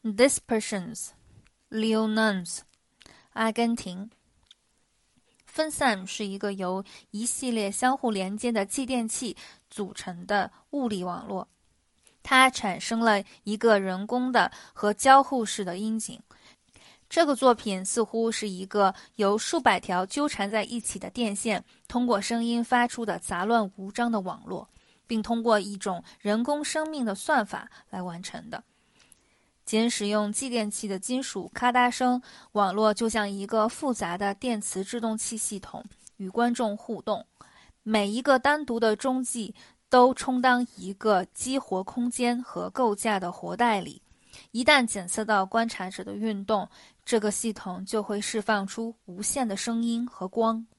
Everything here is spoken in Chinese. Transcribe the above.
Dispersions, Lyonnais, 阿根廷。分散是一个由一系列相互连接的继电器组成的物理网络，它产生了一个人工的和交互式的音景。这个作品似乎是一个由数百条纠缠在一起的电线通过声音发出的杂乱无章的网络，并通过一种人工生命的算法来完成的。仅使用继电器的金属咔嗒声，网络就像一个复杂的电磁制动器系统与观众互动。每一个单独的中继都充当一个激活空间和构架的活带里。一旦检测到观察者的运动，这个系统就会释放出无限的声音和光。